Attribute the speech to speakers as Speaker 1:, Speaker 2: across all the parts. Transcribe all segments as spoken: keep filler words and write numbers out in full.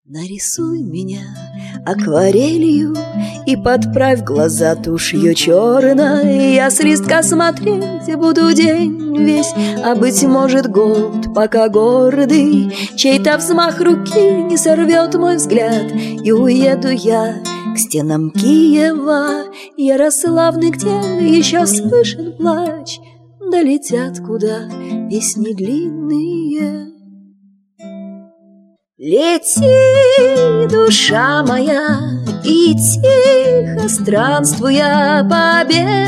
Speaker 1: Нарисуй меня акварелью и подправь глаза тушью черной. Я с листка смотреть буду день весь, а быть может год, пока гордый чей-то взмах руки не сорвет мой взгляд. И уеду я к стенам Киева, Ярославны, где еще слышен плач. Долетят куда песни длинные. Лети, душа моя, и тихо странствуя по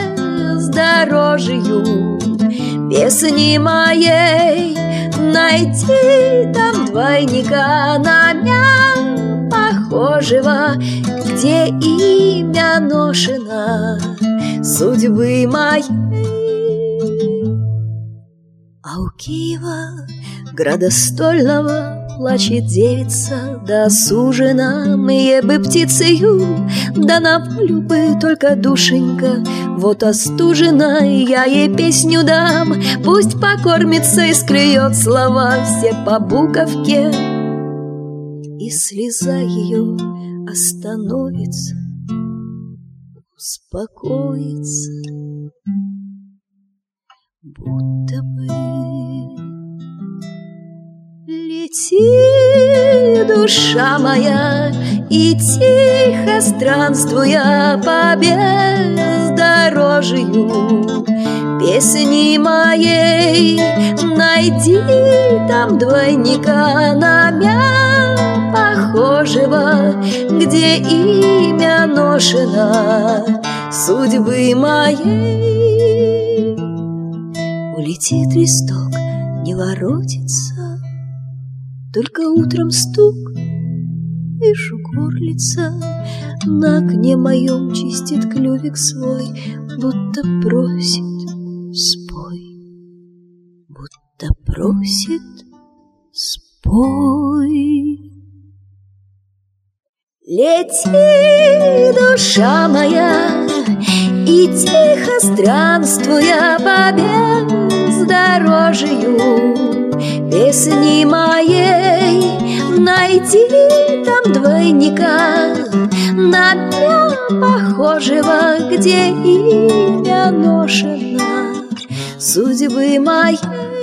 Speaker 1: бездорожью песни моей, найти там двойника на меня похожего, где имя ношено судьбы моей. А у Киева, града стольного, плачет девица, да сужена мне бы птицею, да на волю бы только душенька. Вот остужена, я ей песню дам, пусть покормится и склюет слова все по буковке, и слеза ее остановится, успокоится, будто бы. Лети, душа моя, и тихо странствуя по бездорожью песни моей, найди там двойника на меня похожего, где имя ношено судьбы моей. Улетит листок, не воротится, только утром стук, вижу горлица на окне моем чистит клювик свой, будто просит спой, будто просит спой. Лети, душа моя, и тихо странствуя по бездорожью песни моей, найди там двойника на меня похожего, где имя ношено судьбы моей.